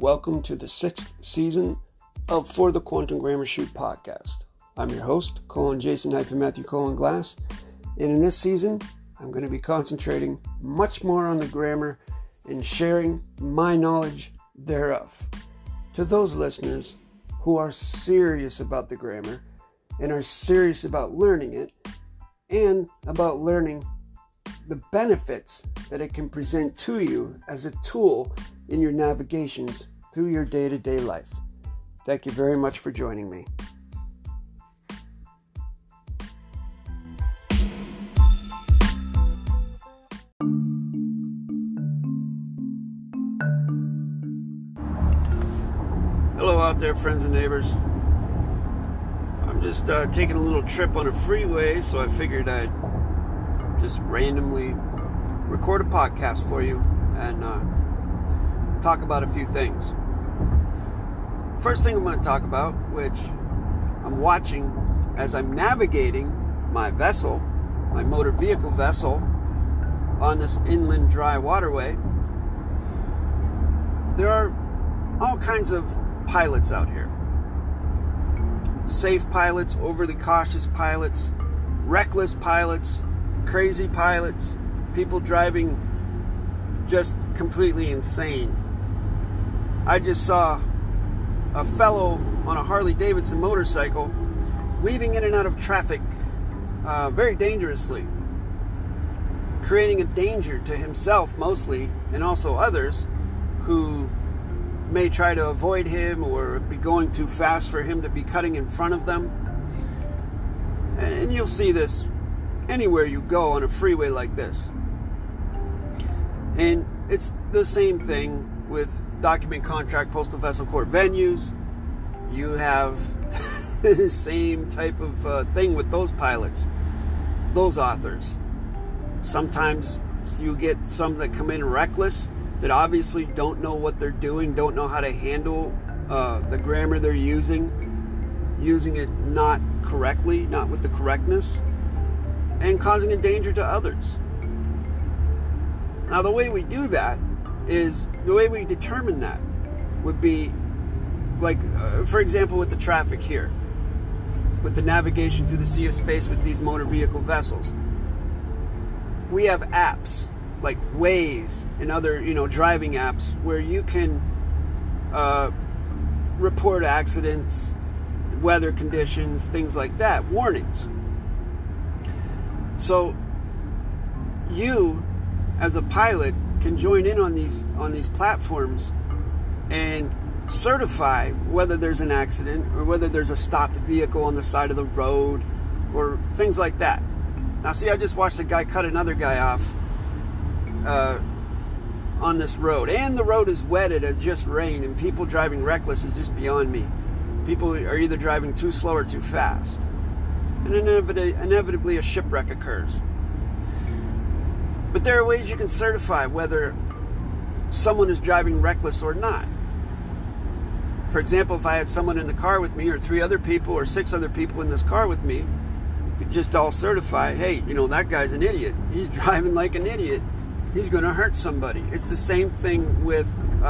welcome to the 6th season of For the Quantum Grammar Shoot podcast. I'm your host, Jason-Matthew Glass, and in this season, I'm going to be concentrating much more on the grammar and sharing my knowledge thereof to those listeners who are serious about the grammar and are serious about learning it and about learning the benefits that it can present to you as a tool in your navigations through your day-to-day life. Thank you very much for joining me. Hello out there, friends and neighbors. I'm just taking a little trip on a freeway, so I figured I'd just randomly record a podcast for you and talk about a few things. First thing I'm going to talk about, which I'm watching as I'm navigating my vessel, my motor vehicle vessel, on this inland dry waterway. There are all kinds of pilots out here. Safe pilots, overly cautious pilots, reckless pilots, crazy pilots, people driving just completely insane. I just saw a fellow on a Harley-Davidson motorcycle weaving in and out of traffic very dangerously, creating a danger to himself mostly, and also others who may try to avoid him or be going too fast for him to be cutting in front of them. And you'll see this anywhere you go on a freeway like this. And it's the same thing with document contract postal vessel court venues. You have the same type of thing with those pilots, those authors. Sometimes you get some that come in reckless, that obviously don't know what they're doing, don't know how to handle the grammar they're using it not correctly, not with the correctness, and causing a danger to others. Now, the way we do that is, the way we determine that would be, like, for example, with the traffic here, with the navigation through the sea of space with these motor vehicle vessels. We have apps like Waze and other, driving apps where you can report accidents, weather conditions, things like that, warnings. So you, as a pilot, can join in on these platforms and certify whether there's an accident or whether there's a stopped vehicle on the side of the road or things like that. Now, see, I just watched a guy cut another guy off on this road, and the road is wet. It has just rained, and people driving reckless is just beyond me. People are either driving too slow or too fast, and inevitably a shipwreck occurs. But there are ways you can certify whether someone is driving reckless or not. For example, if I had someone in the car with me, or 3 other people, or 6 other people in this car with me, we could just all certify, hey, that guy's an idiot. He's driving like an idiot. He's going to hurt somebody. It's the same thing with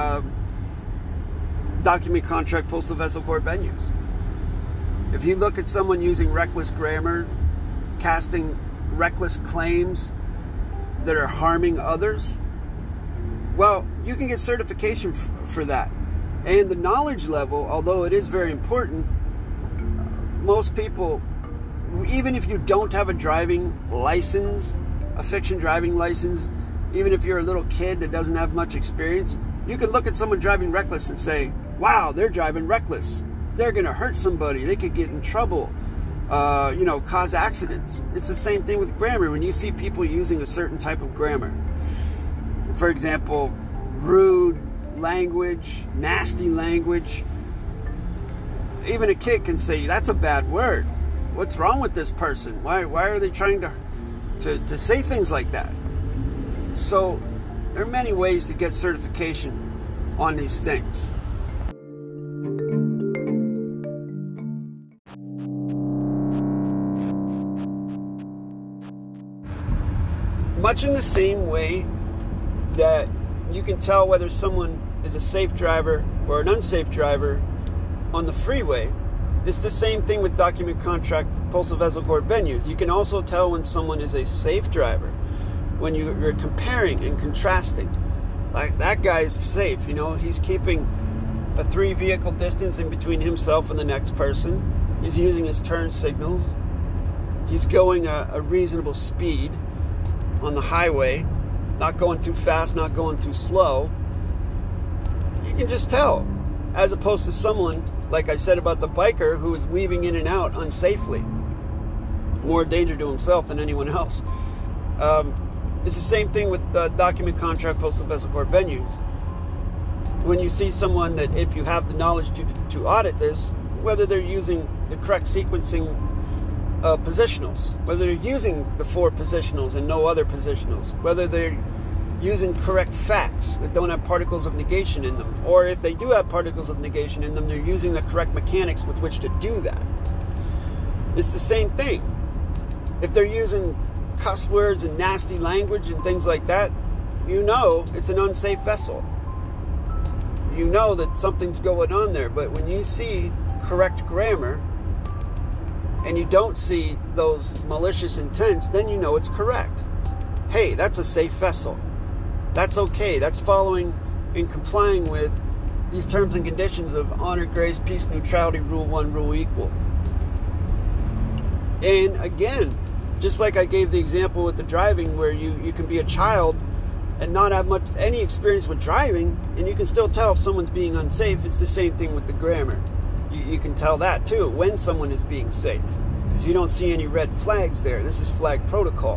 document contract postal vessel court venues. If you look at someone using reckless grammar, casting reckless claims that are harming others, well, you can get certification for that. And the knowledge level, although it is very important, most people, even if you don't have a driving license, a fiction driving license, even if you're a little kid that doesn't have much experience, you can look at someone driving reckless and say, wow, they're driving reckless. They're going to hurt somebody. They could get in trouble, cause accidents. It's the same thing with grammar. When you see people using a certain type of grammar, for example, rude language, nasty language, even a kid can say, that's a bad word. What's wrong with this person? Why are they trying to say things like that? So there are many ways to get certification on these things. Much in the same way that you can tell whether someone is a safe driver or an unsafe driver on the freeway. It's the same thing with document contract postal vessel court venues. You can also tell when someone is a safe driver when you're comparing and contrasting. Like, that guy's safe, he's keeping a 3-vehicle distance in between himself and the next person. He's using his turn signals. He's going a reasonable speed on the highway, not going too fast, not going too slow. You can just tell, as opposed to someone, like I said about the biker, who is weaving in and out unsafely, more danger to himself than anyone else. It's the same thing with document contract postal vessel court venues. When you see someone that, if you have the knowledge to audit this, whether they're using the correct sequencing positionals, whether they're using the 4 positionals and no other positionals, whether they're using correct facts that don't have particles of negation in them, or if they do have particles of negation in them, they're using the correct mechanics with which to do that. It's the same thing. If they're using cuss words and nasty language and things like that, it's an unsafe vessel. You know that something's going on there. But when you see correct grammar and you don't see those malicious intents, then you know it's correct. Hey, that's a safe vessel. That's okay. That's following and complying with these terms and conditions of honor, grace, peace, neutrality, rule 1, rule equal. And again, just like I gave the example with the driving, where you can be a child and not have any experience with driving, and you can still tell if someone's being unsafe. It's the same thing with the grammar. You can tell that too, when someone is being safe, because you don't see any red flags there. This is flag protocol.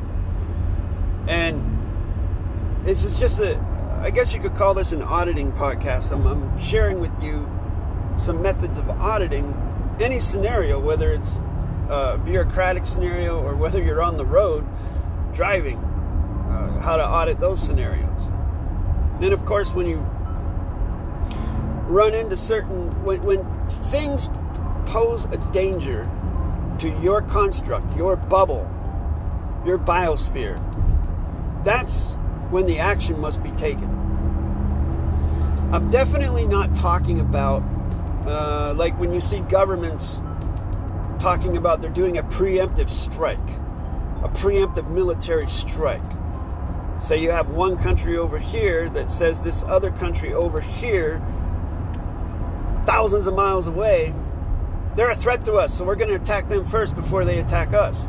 And this is just I guess you could call this an auditing podcast. I'm sharing with you some methods of auditing any scenario, whether it's a bureaucratic scenario or whether you're on the road driving, how to audit those scenarios. And then, of course, when you run into when things pose a danger to your construct, your bubble, your biosphere, that's when the action must be taken. I'm definitely not talking about like when you see governments talking about they're doing a preemptive strike, a preemptive military strike. Say you have one country over here that says this other country over here, thousands of miles away, they're a threat to us, so we're going to attack them first before they attack us.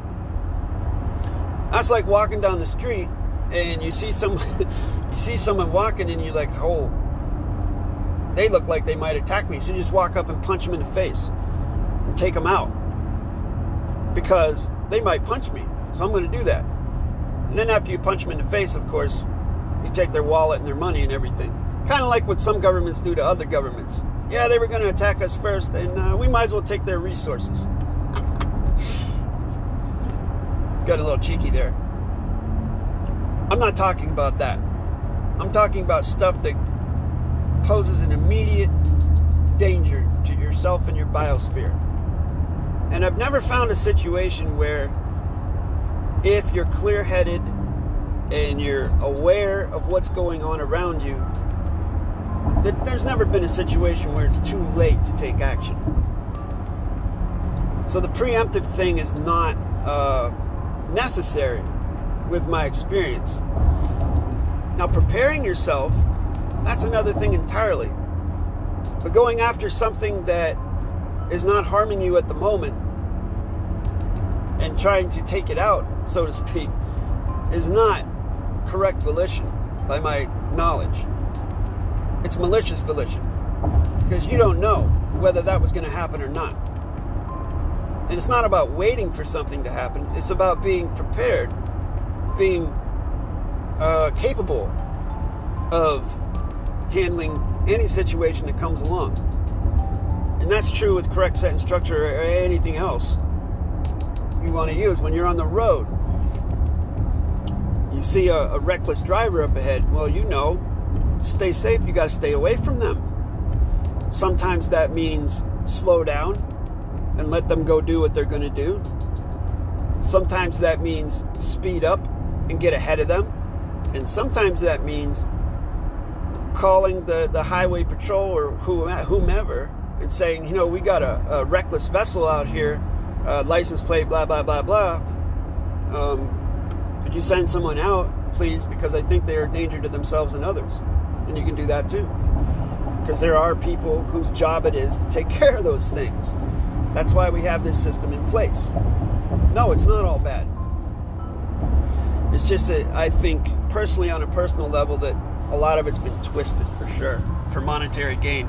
That's like walking down the street and you see someone walking and you're like, oh, they look like they might attack me. So you just walk up and punch them in the face and take them out, because they might punch me. So I'm going to do that. And then after you punch them in the face, of course, you take their wallet and their money and everything. Kind of like what some governments do to other governments. Yeah, they were going to attack us first, and we might as well take their resources. Got a little cheeky there. I'm not talking about that. I'm talking about stuff that poses an immediate danger to yourself and your biosphere. And I've never found a situation where, if you're clear-headed and you're aware of what's going on around you, that there's never been a situation where it's too late to take action. So the preemptive thing is not necessary with my experience. Now, preparing yourself, that's another thing entirely. But going after something that is not harming you at the moment and trying to take it out, so to speak, is not correct volition by my knowledge. It's malicious volition, because you don't know whether that was going to happen or not. And it's not about waiting for something to happen. It's about being prepared, being capable of handling any situation that comes along. And that's true with correct sentence structure or anything else you want to use. When you're on the road, you see a reckless driver up ahead. Well, to stay safe, you got to stay away from them. Sometimes that means slow down and let them go do what they're going to do. Sometimes that means speed up and get ahead of them. And sometimes that means calling the highway patrol or whomever and saying, we got a reckless vessel out here, license plate, blah, blah, blah, blah. Could you send someone out, please, because I think they are a danger to themselves and others. And you can do that too. Because there are people whose job it is to take care of those things. That's why we have this system in place. No, it's not all bad. It's just that I think, personally, on a personal level, that a lot of it's been twisted, for sure, for monetary gain.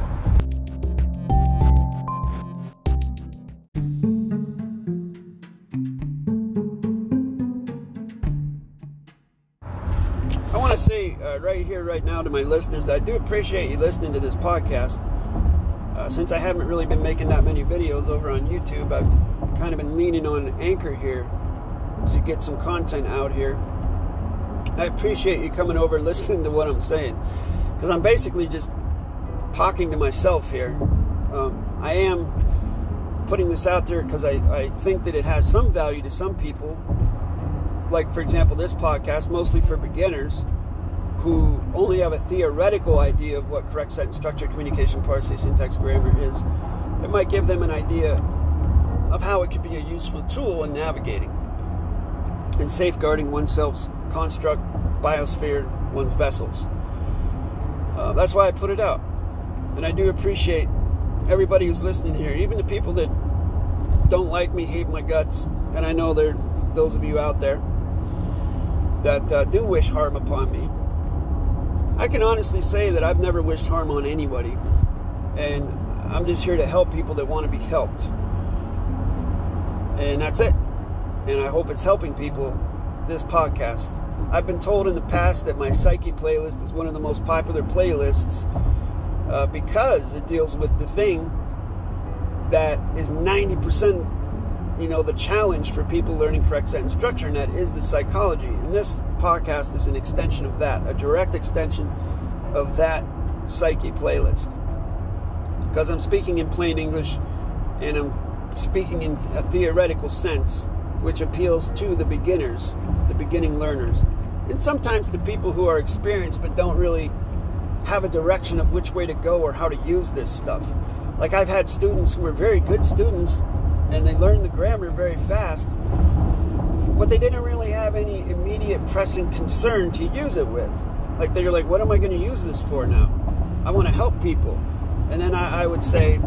I want to say right here, right now, to my listeners, I do appreciate you listening to this podcast. Since I haven't really been making that many videos over on YouTube, I've kind of been leaning on Anchor here to get some content out here. I appreciate you coming over and listening to what I'm saying, because I'm basically just talking to myself here. I am putting this out there because I think that it has some value to some people, like, for example, this podcast, mostly for beginners who only have a theoretical idea of what correct sentence structure, communication, parsing, syntax, grammar is. It might give them an idea of how it could be a useful tool in navigating and safeguarding oneself's construct, biosphere, one's vessels. That's why I put it out. And I do appreciate everybody who's listening here, even the people that don't like me, hate my guts. And I know there are those of you out there that do wish harm upon me. I can honestly say that I've never wished harm on anybody, and I'm just here to help people that want to be helped. And that's it. And I hope it's helping people, this podcast. I've been told in the past that my Psyche playlist is one of the most popular playlists because it deals with the thing that is 90%, the challenge for people learning correct sentence structure, and that is the psychology. And this podcast is an extension of that, a direct extension of that Psyche playlist. Because I'm speaking in plain English, and I'm speaking in a theoretical sense, which appeals to the beginners, the beginning learners, and sometimes to people who are experienced but don't really have a direction of which way to go or how to use this stuff. Like, I've had students who were very good students, and they learned the grammar very fast, but they didn't really have any immediate pressing concern to use it with. Like, they're like, what am I going to use this for now? I want to help people. And then I would say,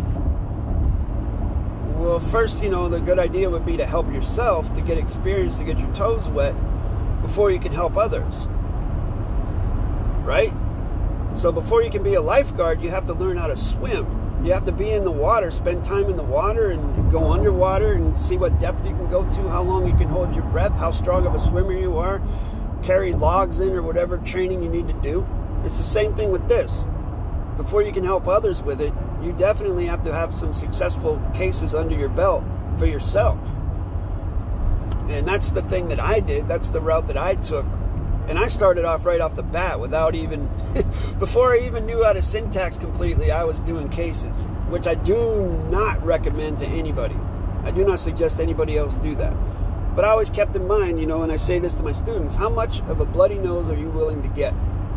well, first, the good idea would be to help yourself, to get experience, to get your toes wet before you can help others. Right? So before you can be a lifeguard, you have to learn how to swim. You have to be in the water, spend time in the water, and go underwater and see what depth you can go to, how long you can hold your breath, how strong of a swimmer you are, carry logs in or whatever training you need to do. It's the same thing with this. Before you can help others with it, you definitely have to have some successful cases under your belt for yourself. And that's the thing that I did. That's the route that I took. And I started off right off the bat without even, before I even knew how to syntax completely, I was doing cases, which I do not recommend to anybody. I do not suggest anybody else do that. But I always kept in mind, and I say this to my students, how much of a bloody nose are you willing to get?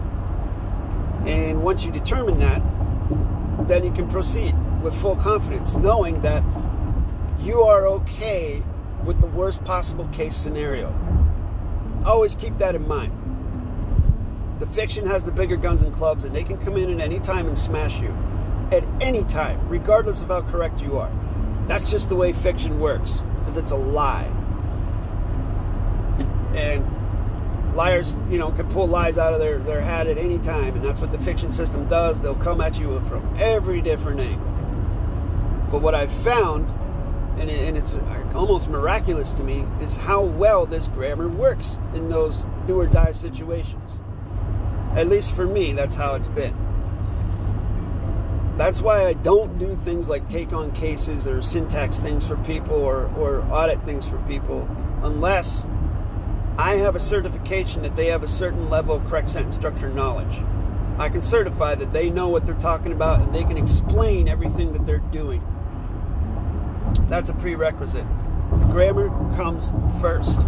And once you determine that, then you can proceed with full confidence, knowing that you are okay with the worst possible case scenario. Always keep that in mind. The fiction has the bigger guns and clubs, and they can come in at any time and smash you. At any time, regardless of how correct you are. That's just the way fiction works, because it's a lie. And liars, can pull lies out of their hat at any time, and that's what the fiction system does. They'll come at you from every different angle. But what I've found, and it's almost miraculous to me, is how well this grammar works in those do-or-die situations. At least for me, that's how it's been. That's why I don't do things like take on cases or syntax things for people or audit things for people unless I have a certification that they have a certain level of correct sentence structure knowledge. I can certify that they know what they're talking about and they can explain everything that they're doing. That's a prerequisite. The grammar comes first.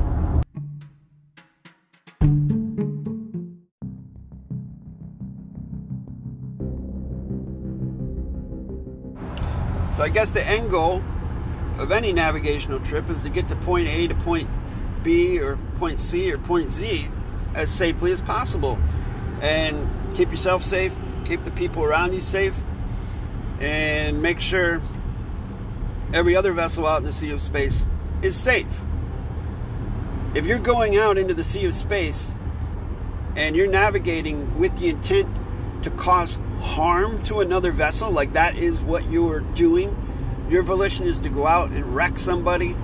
I guess the end goal of any navigational trip is to get to point A to point B or point C or point Z as safely as possible. And keep yourself safe, keep the people around you safe, and make sure every other vessel out in the sea of space is safe. If you're going out into the sea of space and you're navigating with the intent to cause harm to another vessel, like that is what you're doing, your volition is to go out and wreck somebody,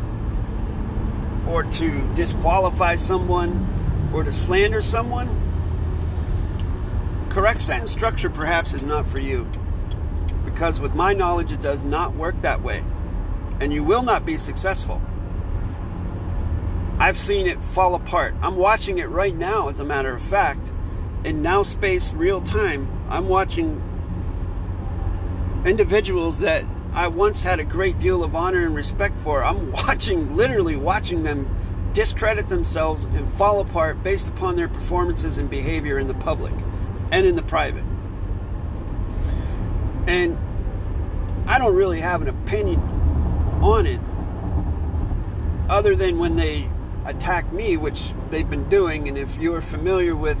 or to disqualify someone, or to slander someone, correct sentence structure perhaps is not for you. Because with my knowledge, it does not work that way. And you will not be successful. I've seen it fall apart. I'm watching it right now, as a matter of fact. In Now Space real time, I'm watching individuals that I once had a great deal of honor and respect for. I'm literally watching them discredit themselves and fall apart based upon their performances and behavior in the public and in the private. And I don't really have an opinion on it other than when they attack me, which they've been doing. And if you're familiar with,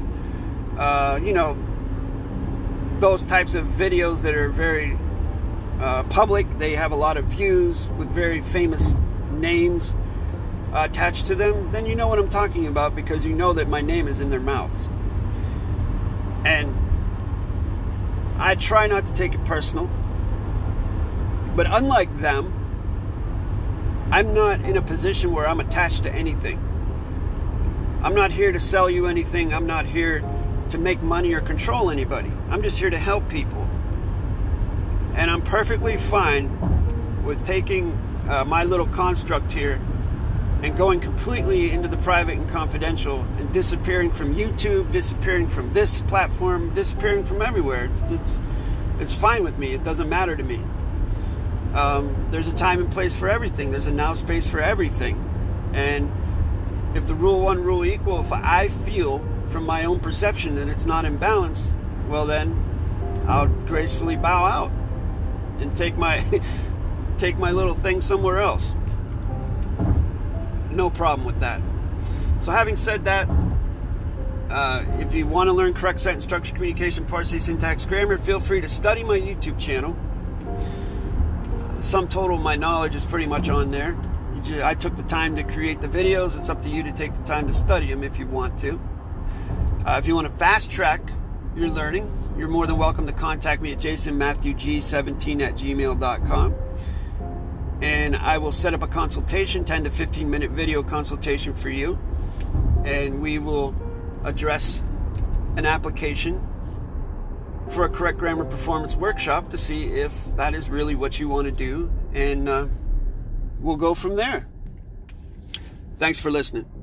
those types of videos that are very public, they have a lot of views with very famous names attached to them, then you know what I'm talking about, because you know that my name is in their mouths. And I try not to take it personal, but unlike them, I'm not in a position where I'm attached to anything. I'm not here to sell you anything. I'm not here to make money or control anybody. I'm just here to help people. And I'm perfectly fine with taking my little construct here and going completely into the private and confidential and disappearing from YouTube, disappearing from this platform, disappearing from everywhere. It's fine with me. It doesn't matter to me. There's a time and place for everything. There's a now space for everything. And if the rule one, rule equal, if I feel from my own perception that it's not in balance, well then I'll gracefully bow out and take my little thing somewhere else. No problem with that. So having said that, if you want to learn correct sentence structure, communication, parsing, syntax, grammar, feel free to study my YouTube channel. The sum total of my knowledge is pretty much on there. I took the time to create the videos. It's up to you to take the time to study them if you want to. If you want to fast track your learning, you're more than welcome to contact me at jasonmatthewg17@gmail.com. And I will set up a consultation, 10 to 15 minute video consultation for you. And we will address an application for a correct grammar performance workshop to see if that is really what you want to do. And we'll go from there. Thanks for listening.